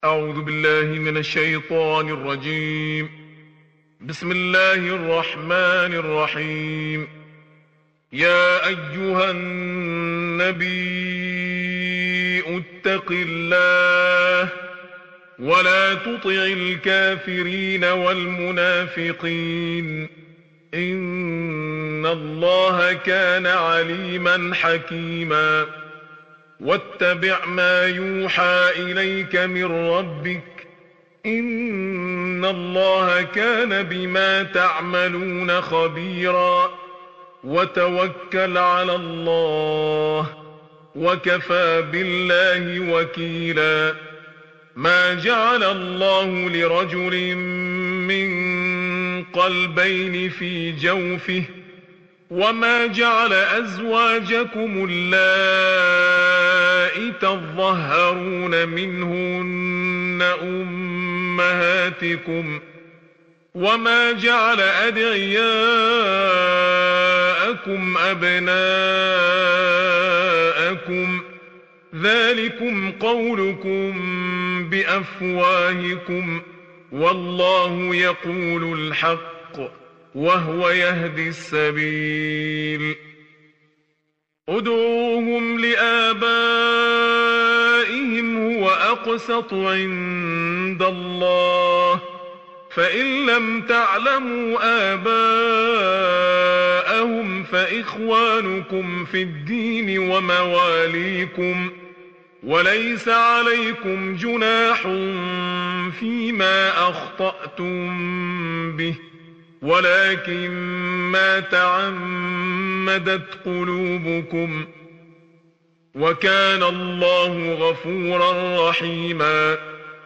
أعوذ بالله من الشيطان الرجيم. بسم الله الرحمن الرحيم. يا أيها النبي اتق الله ولا تطع الكافرين والمنافقين إن الله كان عليما حكيما. واتبع ما يوحى إليك من ربك إن الله كان بما تعملون خبيرا. وتوكل على الله وكفى بالله وكيلا. ما جعل الله لرجل من قلبين في جوفه وما جعل أزواجكم اللائي تظهرون منهن أمهاتكم وما جعل أدعياءكم أبناءكم ذلكم قولكم بأفواهكم والله يقول الحق وهو يهدي السبيل. ادعوهم لآبائهم هو أقسط عند الله فإن لم تعلموا آباءهم فإخوانكم في الدين ومواليكم وليس عليكم جناح فيما أخطأتم به ولكن ما تعمدت قلوبكم وكان الله غفورا رحيما.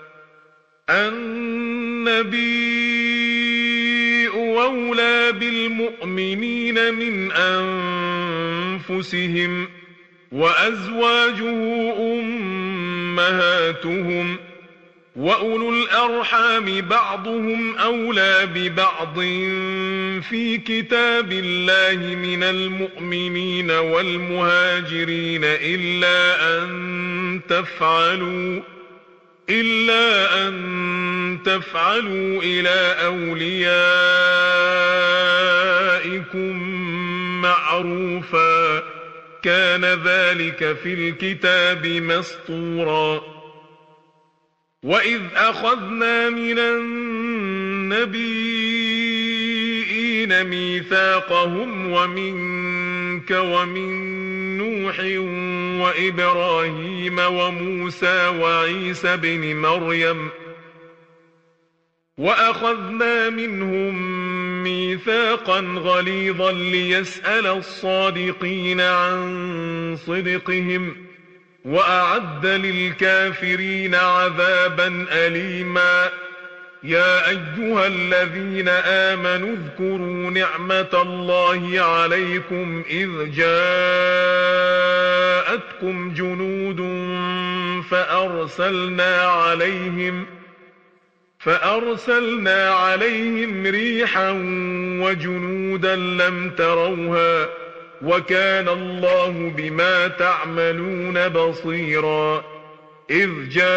النبي أولى بالمؤمنين من أنفسهم وأزواجه أمهاتهم وأولو الأرحام بعضهم أولى ببعض في كتاب الله من المؤمنين والمهاجرين إلا أن تفعلوا إلى أوليائكم معروفا كان ذلك في الكتاب مسطورا. وإذ أخذنا من النبيين ميثاقهم ومنك ومن نوح وإبراهيم وموسى وعيسى بن مريم وأخذنا منهم ميثاقا غليظا ليسأل الصادقين عن صدقهم وأعد للكافرين عذابا أليما. يا أيها الذين آمنوا اذكروا نعمة الله عليكم إذ جاءتكم جنود فأرسلنا عليهم ريحا وجنودا لم تروها وكان الله بما تعملون بصيرا. إذ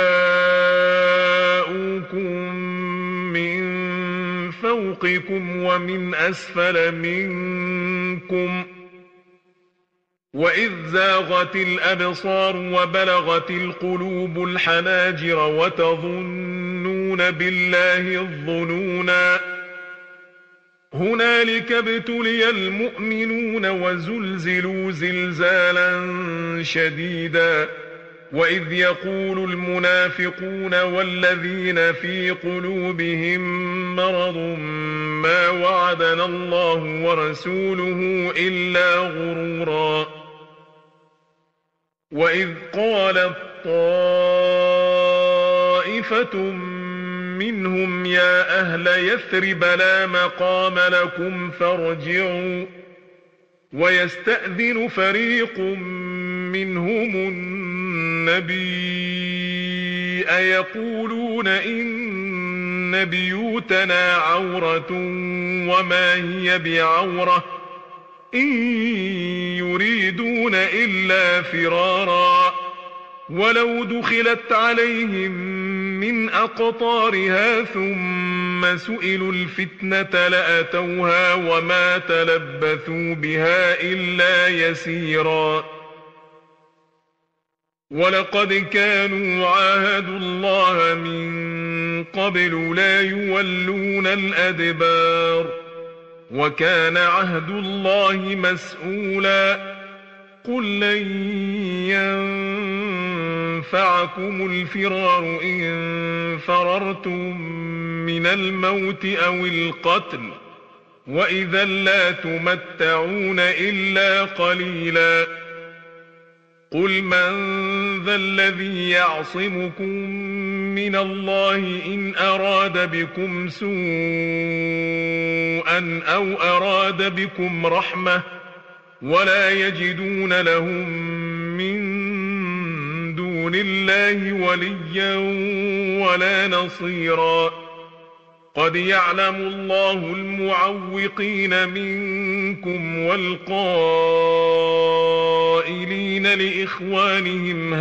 جاءوكم من فوقكم ومن أسفل منكم وإذ زاغت الأبصار وبلغت القلوب الحناجر وتظنون بالله الظنونا. هنالك ابتلي المؤمنون وزلزلوا زلزالا شديدا. وإذ يقول المنافقون والذين في قلوبهم مرض ما وعدنا الله ورسوله إلا غرورا. وإذ قالت طائفة منهم يا أهل يثرب لا مقام لكم فارجعوا ويستأذن فريق منهم النبي أيقولون إن بيوتنا عورة وما هي بعورة إن يريدون إلا فرارا ولو دخلت عليهم من أقطارها ثم سئلوا الفتنة لأتوها وما تلبثوا بها إلا يسيرا ولقد كانوا عاهدوا الله من قبل لا يولون الأدبار وكان عهد الله مسؤولا قل لن ينفعكم الفرار إن فررتم من الموت أو القتل وإذا لا تمتعون إلا قليلا قل من ذا الذي يعصمكم من الله إن أراد بكم سوءا أو أراد بكم رحمة ولا يجدون لهم من دون الله وليا ولا نصيرا قد يعلم الله المعوقين منكم والقائلين لإخوانهم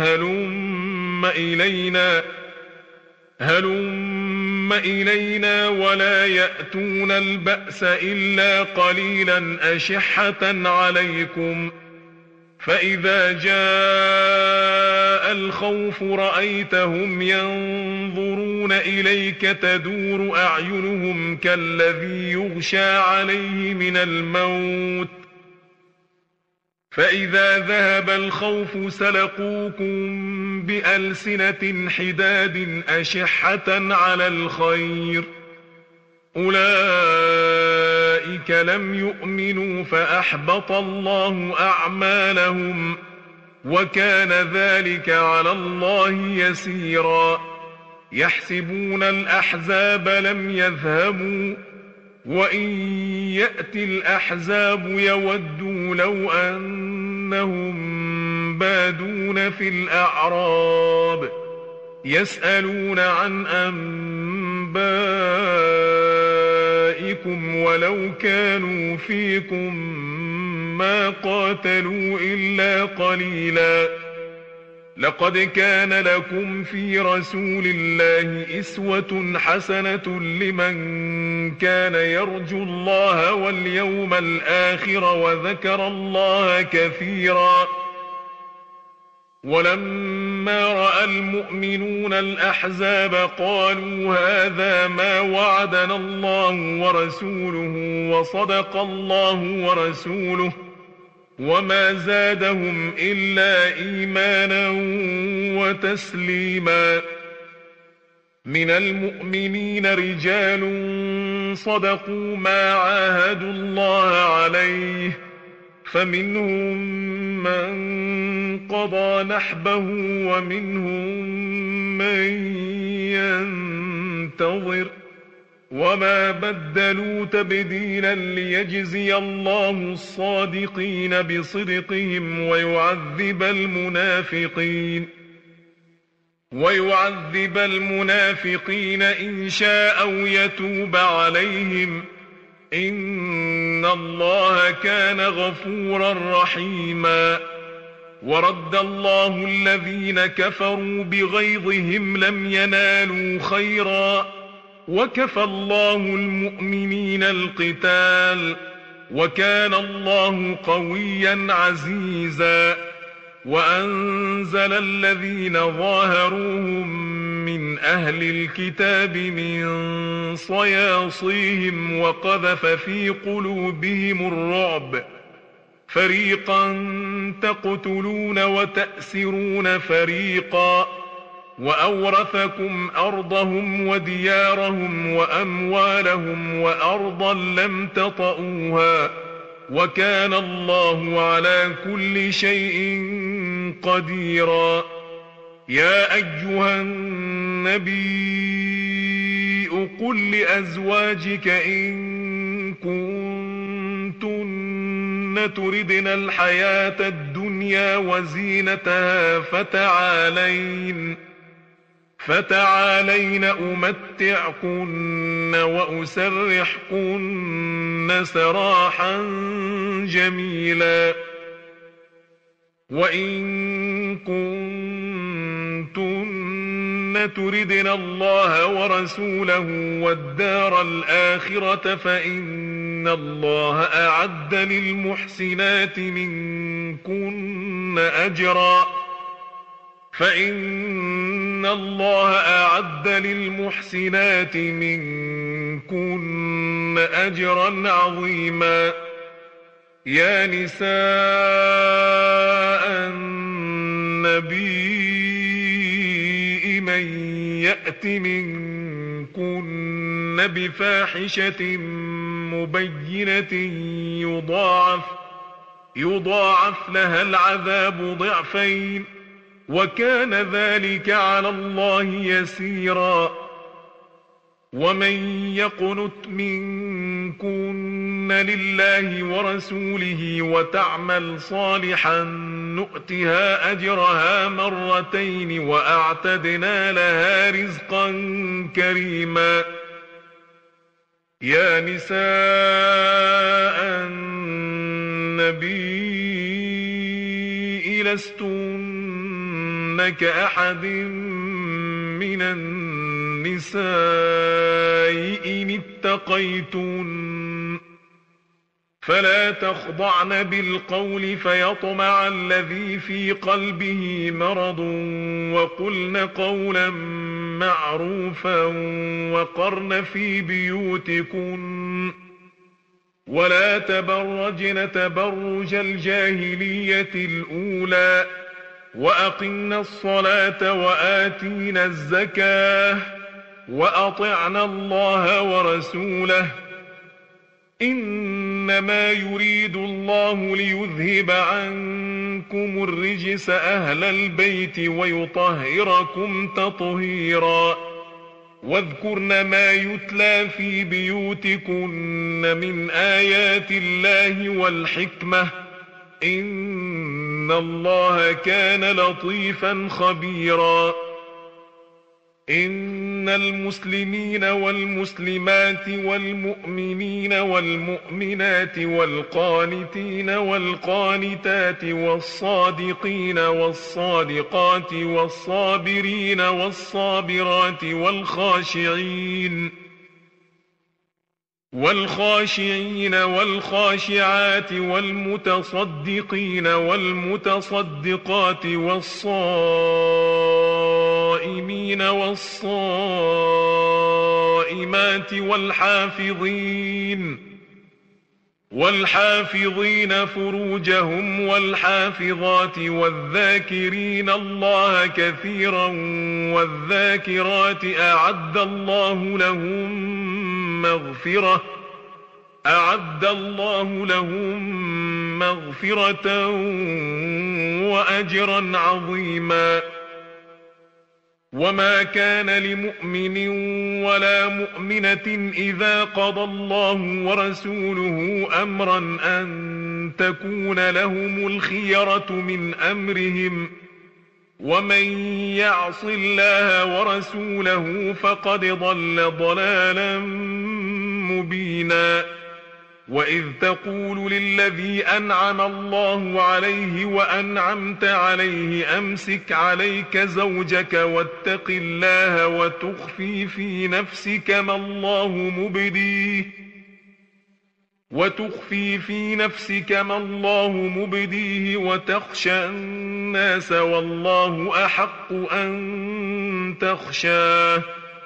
هلم إلينا ولا يأتون البأس إلا قليلا أشحة عليكم فإذا جاء الخوف رأيتهم ينظرون إليك تدور أعينهم كالذي يغشى عليه من الموت فإذا ذهب الخوف سلقوكم بألسنة حداد أشحة على الخير أولئك لم يؤمنوا فأحبط الله أعمالهم وكان ذلك على الله يسيرا يحسبون الأحزاب لم يذهبوا وإن يأتي الأحزاب يودوا لو أنهم بادون في الأعراب يسألون عن أنبائكم ولو كانوا فيكم ما قاتلوا إلا قليلا لقد كان لكم في رسول الله أسوة حسنة لمن كان يرجو الله واليوم الآخر وذكر الله كثيرا ولما رأى المؤمنون الأحزاب قالوا هذا ما وعدنا الله ورسوله وصدق الله ورسوله وما زادهم إلا إيمانا وتسليما من المؤمنين رجال صدقوا ما عاهدوا الله عليه فمنهم من قضى نحبه ومنهم من ينتظر وما بدلوا تبديلا ليجزي الله الصادقين بصدقهم ويعذب المنافقين إن شاء أو يتوب عليهم إن الله كان غفورا رحيما ورد الله الذين كفروا بغيظهم لم ينالوا خيرا وكفى الله المؤمنين القتال وكان الله قويا عزيزا وأنزل الذين ظاهروهم من أهل الكتاب من صياصيهم وقذف في قلوبهم الرعب فريقا تقتلون وتأسرون فريقا وأورثكم أرضهم وديارهم وأموالهم وأرضا لم تطئوها وكان الله على كل شيء قديرا يا أيها النبي قل لأزواجك إن كنتن تردن الحياة الدنيا وزينتها فتعالين أمتعكن وأسرحكن سراحا جميلا وإن كنتن كنتن تردن الله ورسوله والدار الآخرة فإن الله أعد للمحسنات منكن أجرا عظيما. يا نساء النبي من يأت منكن بفاحشة مبينة يضاعف لها العذاب ضعفين وكان ذلك على الله يسيرا. ومن يقنت منكن لله ورسوله وتعمل صالحا نؤتها أجرها مرتين وأعتدنا لها رزقا كريما. يا نساء النبي لستن كأحد من النساء إن اتقيتن فلا تخضعن بالقول فيطمع الذي في قلبه مرض وقلن قولا معروفا وقرن في بيوتكن ولا تبرجن تبرج الجاهلية الأولى وأقمنا الصلاة وآتينا الزكاة وأطعنا الله ورسوله إنما يريد الله ليذهب عنكم الرجس أهل البيت ويطهركم تطهيرا. واذكرن ما يتلى في بيوتكن من آيات الله والحكمة إن الله كان لطيفا خبيرا. إن المسلمين والمسلمات والمؤمنين والمؤمنات والقانتين والقانتات والصادقين والصادقات والصابرين والصابرات والخاشعين والخاشعات والمتصدقين والمتصدقات والصائمين والصائمات والحافظين فروجهم والحافظات والذاكرين الله كثيرا والذاكرات أعد الله لهم مغفرة وأجرا عظيما. وما كان لمؤمن ولا مؤمنة إذا قضى الله ورسوله أمرا أن تكون لهم الخيرة من أمرهم ومن يعص الله ورسوله فقد ضل ضلالا مبينا. وإذ تقول للذي أنعم الله عليه وأنعمت عليه أمسك عليك زوجك واتق الله وتخفي في نفسك ما الله مبديه وتخشى الناس والله أحق أن تخشاه.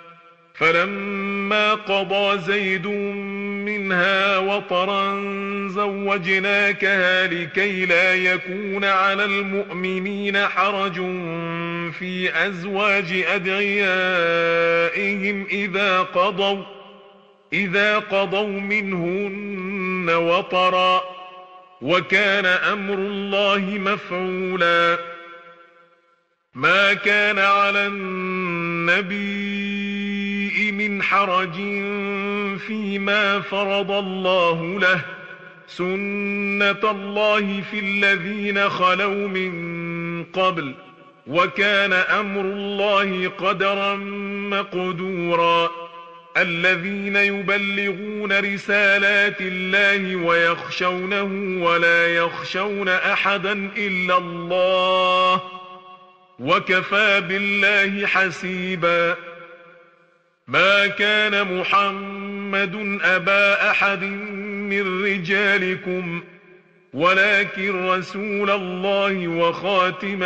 فلما قضى زيد منها وطرا زوجناكها لكي لا يكون على المؤمنين حرج في أزواج أدعيائهم إذا قضوا منهن وطرا وكان أمر الله مفعولا. ما كان على النبي من حرج فيما فرض الله له سنة الله في الذين خلوا من قبل وكان أمر الله قدرا مقدورا. الذين يبلغون رسالات الله ويخشونه ولا يخشون أحدا إلا الله وكفى بالله حسيبا. ما كان محمد أبا أحد من رجالكم ولكن رسول الله وخاتم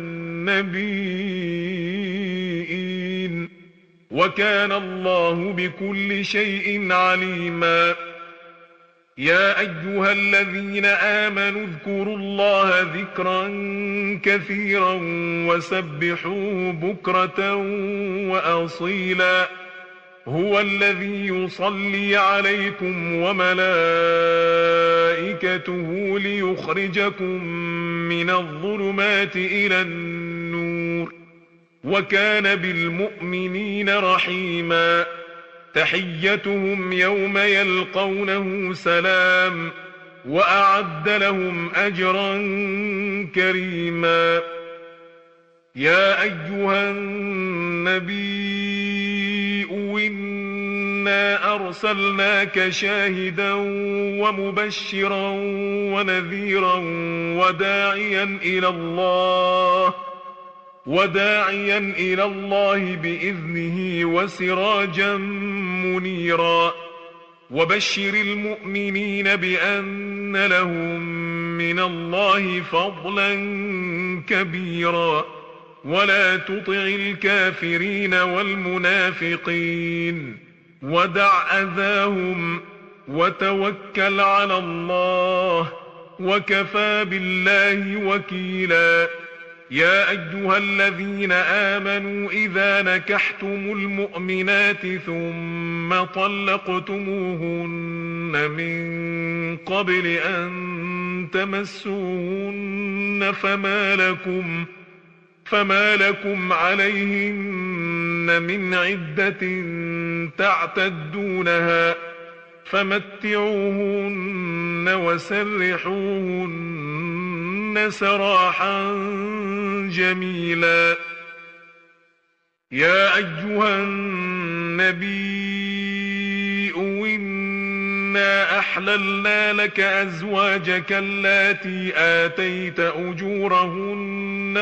النبيين وكان الله بكل شيء عليما. يا أيها الذين آمنوا اذكروا الله ذكرا كثيرا وسبحوه بكرة وأصيلا. هو الذي يصلي عليكم وملائكته ليخرجكم من الظلمات إلى النور وكان بالمؤمنين رحيما. تحيتهم يوم يلقونه سلام وأعد لهم أجرا كريما. يا أيها النبي إنا أرسلناك شاهدا ومبشرا ونذيرا وداعيا إلى الله بإذنه وسراجا منيرا. وبشر المؤمنين بأن لهم من الله فضلا كبيرا. ولا تطع الكافرين والمنافقين ودع أذاهم وتوكل على الله وكفى بالله وكيلا. يا أيها الذين آمنوا إذا نكحتم المؤمنات ثم طلقتموهن من قبل أن تمسوهن فما لكم عليهن من عدة تعتدونها فمتعوهن وسرحوهن سراحا جميلا. يا أيها النبي إنا أحللنا لك أزواجك اللاتي آتيت أجورهن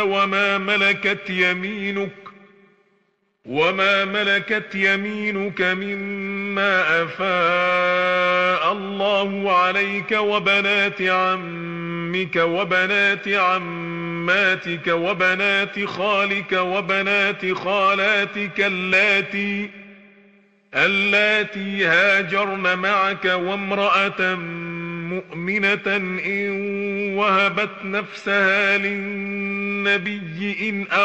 وما ملكت يمينك مما أفاء الله عليك وبنات عمك وبنات عماتك وبنات خالك وبنات خالاتك اللاتي هاجرن معك وامرأة مؤمنة إن وهبت نفسها للنبي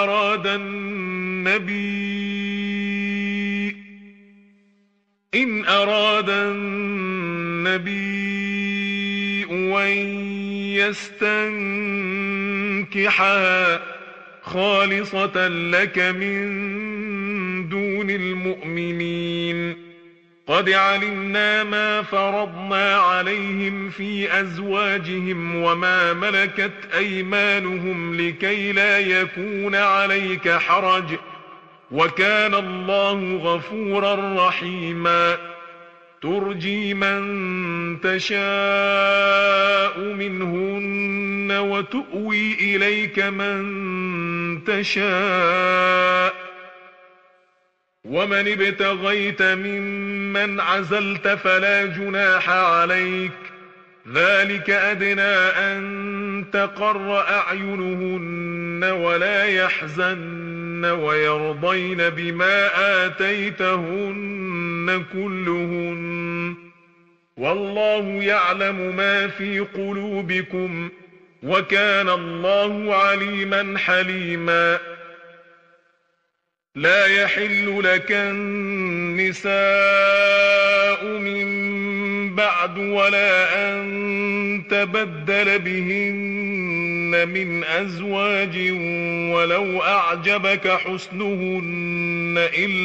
إن أراد النبي أن يستنكحها خالصة لك من دون المؤمنين. قد علمنا ما فرضنا عليهم في أزواجهم وما ملكت أيمانهم لكي لا يكون عليك حرج وكان الله غفورا رحيما. ترجي من تشاء منهن وتؤوي إليك من تشاء ومن ابتغيت ممن عزلت فلا جناح عليك. ذلك أدنى أن تقر أعينهن ولا يحزن ويرضين بما آتيتهن كلهن والله يعلم ما في قلوبكم وكان الله عليما حليما. لا يحل لك النساء من بعد ولا أن تبدل بهن من أزواج ولو أعجبك حسنهن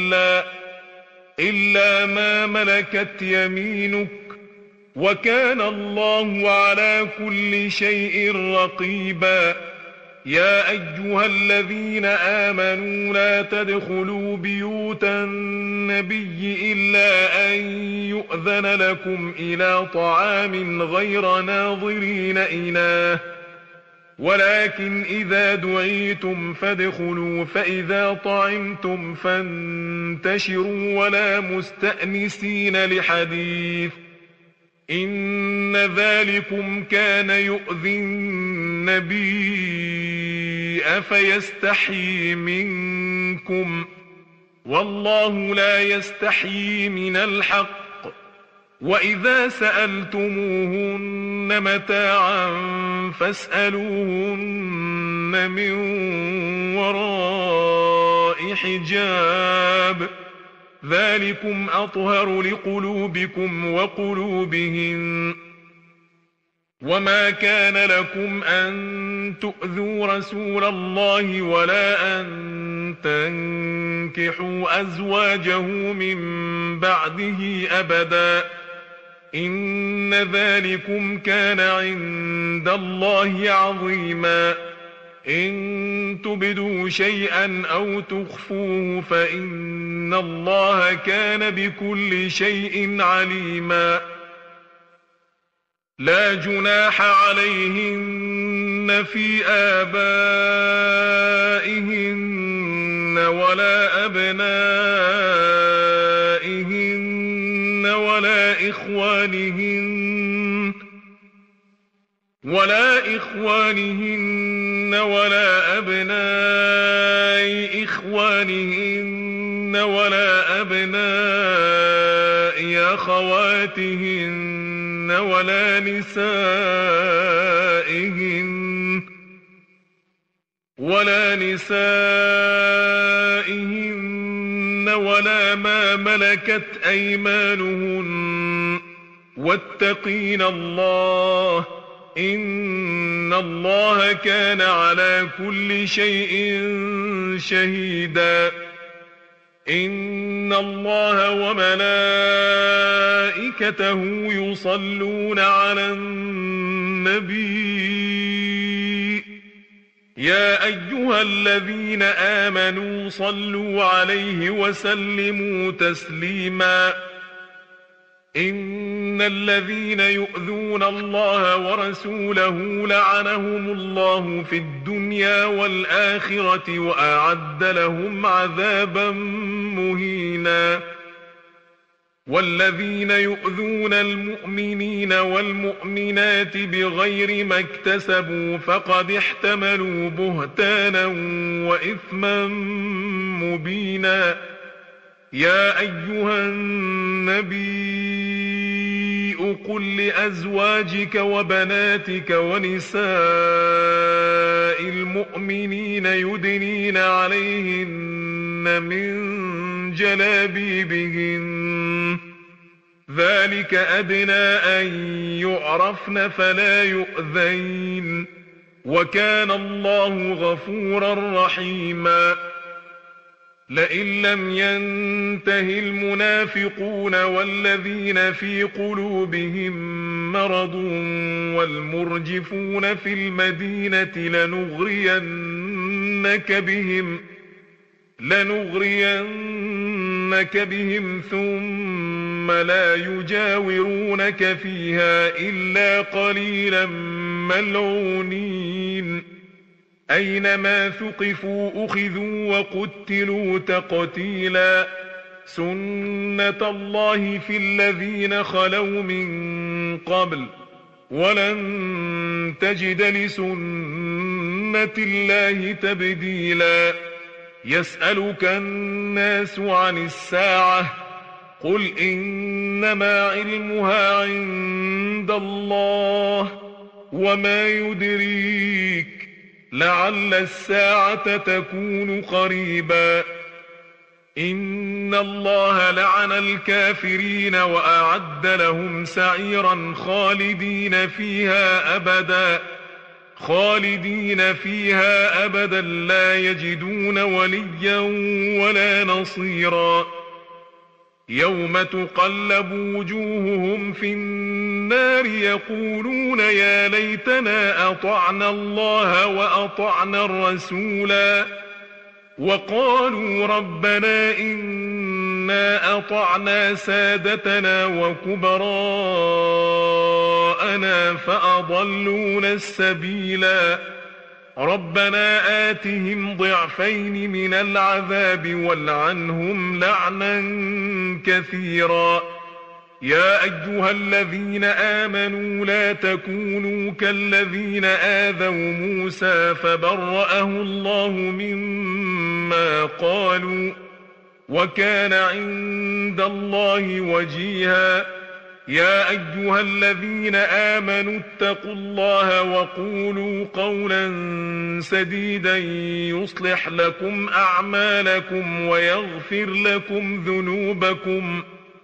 إلا ما ملكت يمينك وكان الله على كل شيء رقيبا. يا أيها الذين آمنوا لا تدخلوا بيوت النبي إلا أن يؤذن لكم إلى طعام غير ناظرين إناه ولكن إذا دعيتم فادخلوا فإذا طعمتم فانتشروا ولا مستأنسين لحديث إن ذلكم كان يؤذي النبي فيستحيي منكم والله لا يستحيي من الحق وإذا سألتموهن متاعا فاسألوهن من وراء حجاب ذلكم أطهر لقلوبكم وقلوبهن وما كان لكم أن تؤذوا رسول الله ولا أن تنكحوا أزواجه من بعده أبدا إن ذلكم كان عند الله عظيما إن تبدوا شيئا أو تخفوه فإن الله كان بكل شيء عليما لا جناح عليهن في آبائهن ولا أبنائهن ولا إخوانهن ولا أبناء إخوانهن ولا أبناء أخواتهن ولا نسائهن ولا ما ملكت أيمانهن واتقين الله إن الله كان على كل شيء شهيدا إن الله وملائكته يصلون على النبي يا أيها الذين آمنوا صلوا عليه وسلموا تسليما إن الذين يؤذون الله ورسوله لعنهم الله في الدنيا والآخرة وأعد لهم عذابا مهينا والذين يؤذون المؤمنين والمؤمنات بغير ما اكتسبوا فقد احتملوا بهتانا وإثما مبينا يا أيها النبي قل لأزواجك وبناتك ونساء المؤمنين يدنين عليهن من جلابيبهن ذلك أدنى أن يعرفن فلا يؤذين وكان الله غفورا رحيما لئن لم ينته المنافقون والذين في قلوبهم مرض والمرجفون في المدينة لنغرينك بهم ثم لا يجاورونك فيها إلا قليلا ملعونين أينما ثقفوا أخذوا وقتلوا تقتيلا سنة الله في الذين خلوا من قبل ولن تجد لسنة الله تبديلا يسألك الناس عن الساعة قل إنما علمها عند الله وما يدريك لعل الساعة تكون قريبا إن الله لعن الكافرين وأعد لهم سعيرا خالدين فيها أبدا لا يجدون وليا ولا نصيرا يوم تقلب وجوههم في النار يقولون يا ليتنا أطعنا الله وأطعنا الرسولا وقالوا ربنا إنا أطعنا سادتنا وكبراءنا فأضلونا السبيلا ربنا آتهم ضعفين من العذاب والعنهم لعنا كثيرا. يا أيها الذين آمنوا لا تكونوا كالذين آذوا موسى فبرأه الله مما قالوا وكان عند الله وجيها. يا أيها الذين آمنوا اتقوا الله وقولوا قولا سديدا يصلح لكم أعمالكم ويغفر لكم ذنوبكم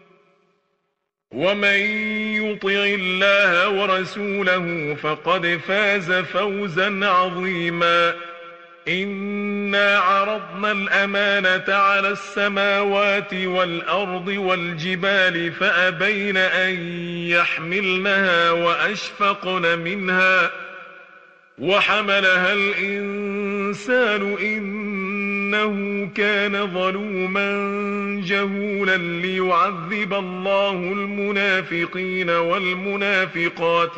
ومن يطع الله ورسوله فقد فاز فوزا عظيما. إنا عرضنا الأمانة على السماوات والأرض والجبال فأبين أن يحملنها وأشفقن منها وحملها الإنسان إنه كان ظلوما جهولا. ليعذب الله المنافقين والمنافقات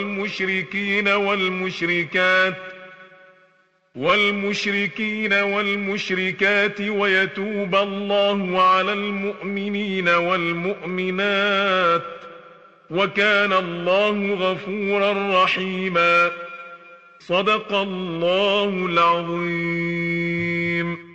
والمشركات ويتوب الله على المؤمنين والمؤمنات وكان الله غفورا رحيما. صدق الله العظيم.